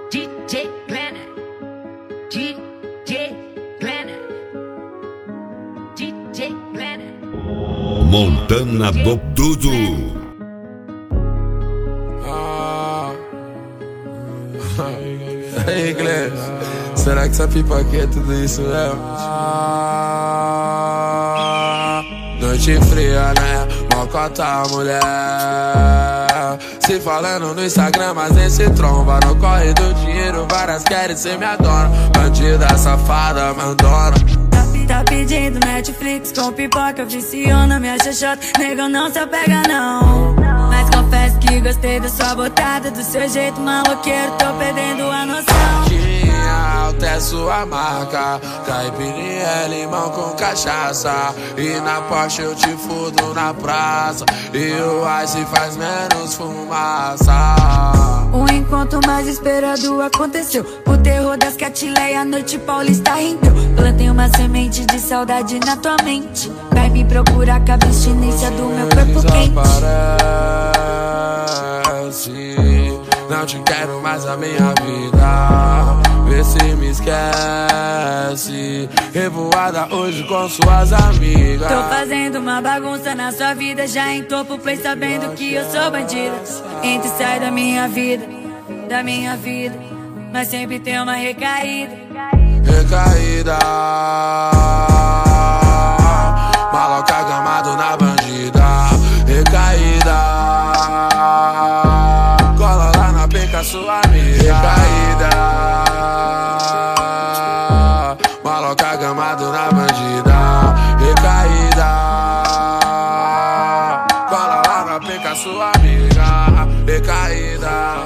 DJ Glenner, DJ Glenner, DJ Glenner. Montana do Tudo. Aí, Glenn, será que essa pipa aqui é tudo isso mesmo? Noite fria, né? Mocota, mulher. Se falando no Instagram, mas nem se tromba. No corre do dinheiro, várias querem ser minha dona. Bandida, safada, mandona. Tá pedindo Netflix com pipoca, viciona minha xoxota. Nego, não se apega não. Mas confesso que gostei da sua botada, do seu jeito maloqueiro, tô perdendo a noção. Tinha alta é sua marca, caipirinha é limão com cachaça. E na Porsche eu te fudo na praça, e o ice faz menos fumaça. O encontro mais esperado aconteceu. O terror das catileias, a noite paulista rendeu. Plantei uma semente de saudade na tua mente. Vai me procurar com a abstinência do meu corpo quente. Desaparece, não te quero mais a minha vida. Vê se me esquece. Revoada hoje com suas amigas. Tô fazendo uma bagunça na sua vida. Já em topo play sabendo que eu sou bandida. Entra e sai da minha vida, da minha vida. Mas sempre tem uma recaída. Recaída, maloca gamado na bandida. Recaída, cola lá na penca sua amiga. Recaída, maloca gamado na bandida. Recaída, cola lá na penca sua amiga. Recaída.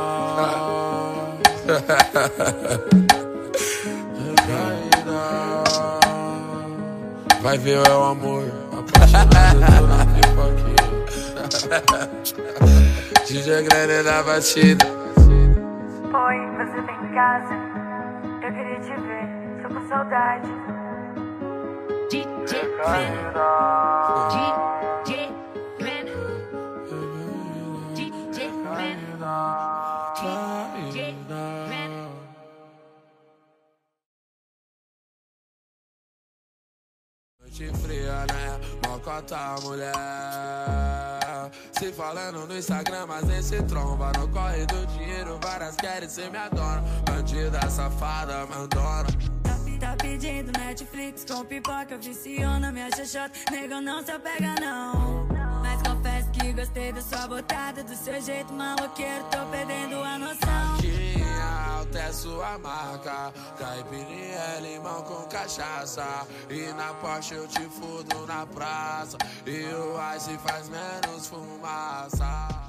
Vai ver o amor, apaixonado, tô na pipoquinha. DJ Glenner na batida. Oi, você tá em casa? Eu queria te ver, tô com saudade. DJ Glenner, DJ Glenner, DJ Glenner, DJ Glenner. Noite fria, né? Mocota, mulher. Se falando no Instagram, mas nem se tromba. No corre do dinheiro, várias querem ser minha dona. Bandida, safada, mandona. Tá pedindo Netflix com pipoca, viciona minha xoxota. Nego, não se apega não. Mas confesso que gostei da sua botada, do seu jeito maloqueiro, tô perdendo a noção. Tinha alta é sua marca, caipirinha é limão com cachaça. E na Porsche eu te fudo na praça, e o ice faz menos fumaça.